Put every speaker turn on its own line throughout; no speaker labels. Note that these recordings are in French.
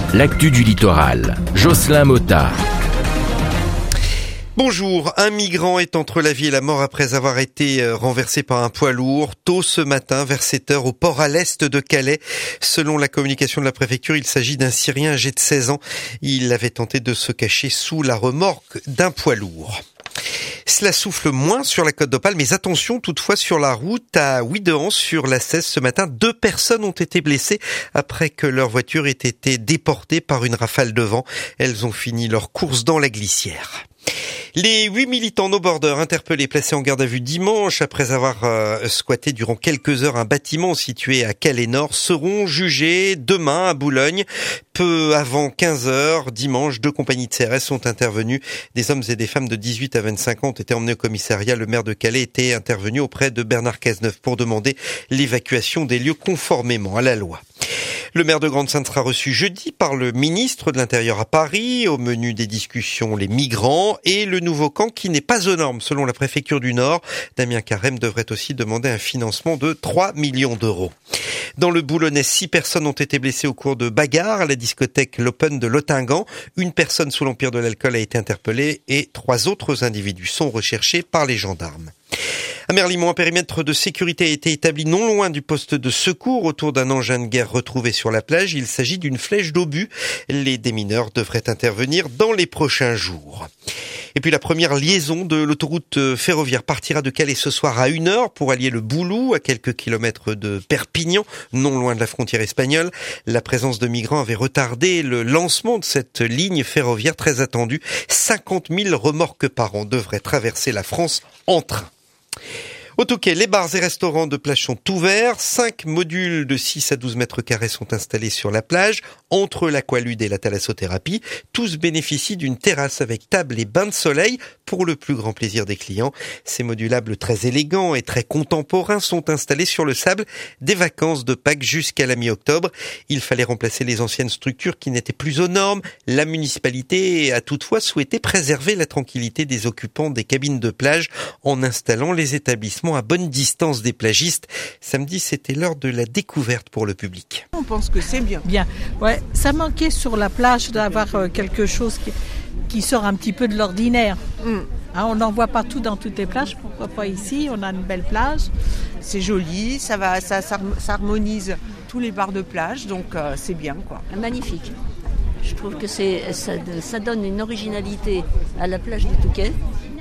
l'actu du littoral. Jocelyn Motta.
Bonjour, un migrant est entre la vie et la mort après avoir été renversé par un poids lourd tôt ce matin vers 7 heures au port à l'est de Calais. Selon la communication de la préfecture, il s'agit d'un Syrien âgé de 16 ans. Il avait tenté de se cacher sous la remorque d'un poids lourd. Cela souffle moins sur la Côte d'Opale, mais attention toutefois sur la route à Ouidehan sur la 16 ce matin. 2 personnes ont été blessées après que leur voiture ait été déportée par une rafale de vent. Elles ont fini leur course dans la glissière. Les 8 militants no-border interpellés placés en garde à vue dimanche après avoir squatté durant quelques heures un bâtiment situé à Calais-Nord seront jugés demain à Boulogne. Peu avant 15 heures, dimanche, 2 compagnies de CRS sont intervenues. Des hommes et des femmes de 18 à 25 ans ont été emmenés au commissariat. Le maire de Calais était intervenu auprès de Bernard Cazeneuve pour demander l'évacuation des lieux conformément à la loi. Le maire de Grande-Synthe sera reçu jeudi par le ministre de l'Intérieur à Paris. Au menu des discussions, les migrants et le nouveau camp qui n'est pas aux normes selon la préfecture du Nord. Damien Carême devrait aussi demander un financement de 3 millions d'euros. Dans le Boulonnais, 6 personnes ont été blessées au cours de bagarres à la discothèque L'Open de Lottingan. Une personne sous l'empire de l'alcool a été interpellée et 3 autres individus sont recherchés par les gendarmes. À Merlimont, un périmètre de sécurité a été établi non loin du poste de secours autour d'un engin de guerre retrouvé sur la plage. Il s'agit d'une flèche d'obus. Les démineurs devraient intervenir dans les prochains jours. Et puis la première liaison de l'autoroute ferroviaire partira de Calais ce soir à 1h pour allier le Boulou à quelques kilomètres de Perpignan, non loin de la frontière espagnole. La présence de migrants avait retardé le lancement de cette ligne ferroviaire très attendue. 50 000 remorques par an devraient traverser la France en train. Au Touquet, les bars et restaurants de plage sont ouverts. 5 modules de 6 à 12 mètres carrés sont installés sur la plage, entre l'aqualude et la thalassothérapie. Tous bénéficient d'une terrasse avec table et bain de soleil pour le plus grand plaisir des clients. Ces modulables très élégants et très contemporains sont installés sur le sable des vacances de Pâques jusqu'à la mi-octobre. Il fallait remplacer les anciennes structures qui n'étaient plus aux normes. La municipalité a toutefois souhaité préserver la tranquillité des occupants des cabines de plage en installant les établissements à bonne distance des plagistes. Samedi, c'était l'heure de la découverte pour le public.
On pense que c'est bien.
Bien, ouais, ça manquait sur la plage d'avoir quelque chose qui sort un petit peu de l'ordinaire. Hein, on en voit partout dans toutes les plages, pourquoi pas ici, on a une belle plage.
C'est joli, ça harmonise tous les bars de plage, donc c'est bien quoi.
Magnifique. Je trouve que ça donne une originalité à la plage du Touquet.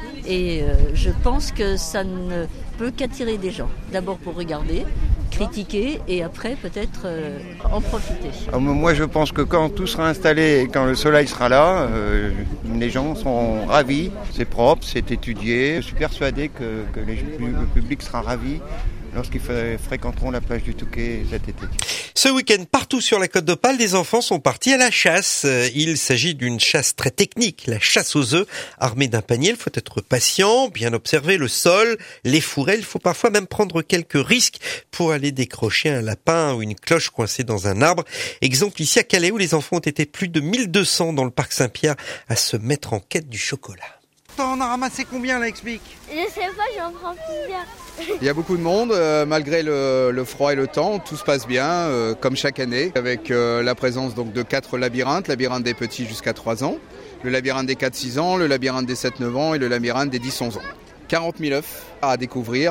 Et je pense que ça ne peut qu'attirer des gens. D'abord pour regarder, critiquer et après peut-être en profiter.
Moi je pense que quand tout sera installé et quand le soleil sera là, les gens seront ravis. C'est propre, c'est étudié. Je suis persuadé que le public sera ravi lorsqu'ils fréquenteront la plage du Touquet cet été.
Ce week-end, partout sur la Côte d'Opale, les enfants sont partis à la chasse. Il s'agit d'une chasse très technique, la chasse aux œufs. Armé d'un panier, il faut être patient, bien observer le sol, les fourrés. Il faut parfois même prendre quelques risques pour aller décrocher un lapin ou une cloche coincée dans un arbre. Exemple ici à Calais où les enfants ont été plus de 1200 dans le parc Saint-Pierre à se mettre en quête du chocolat.
On a ramassé combien là, explique?
Je sais pas, j'en prends plusieurs.
Il y a beaucoup de monde, malgré le froid et le temps, tout se passe bien, comme chaque année, avec la présence donc de 4 labyrinthes, labyrinthe des petits jusqu'à 3 ans, le labyrinthe des 4-6 ans, le labyrinthe des 7-9 ans et le labyrinthe des 10-11 ans. 40 000 œufs à découvrir.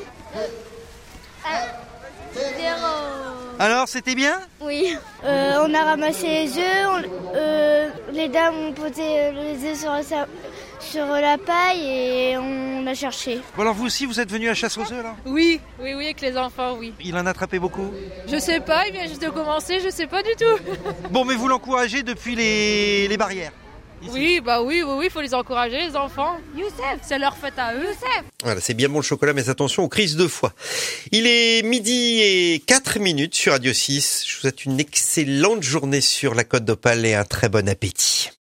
0.
Alors, c'était bien?
Oui. On a ramassé les œufs, les dames ont posé les œufs sur la paille et on a cherché.
Bon, alors vous aussi, vous êtes venus à chasse aux œufs là?
Oui, avec les enfants, oui.
Il en a attrapé beaucoup?
Je sais pas, il vient juste de commencer, je sais pas du tout.
Bon, mais vous l'encouragez depuis les barrières?
Ici. Oui, il faut les encourager, les enfants. Youssef, c'est leur fête à eux. Youssef.
Voilà, c'est bien bon le chocolat, mais attention aux crises de foie. Il est 12h04 sur Radio 6. Je vous souhaite une excellente journée sur la Côte d'Opale et un très bon appétit.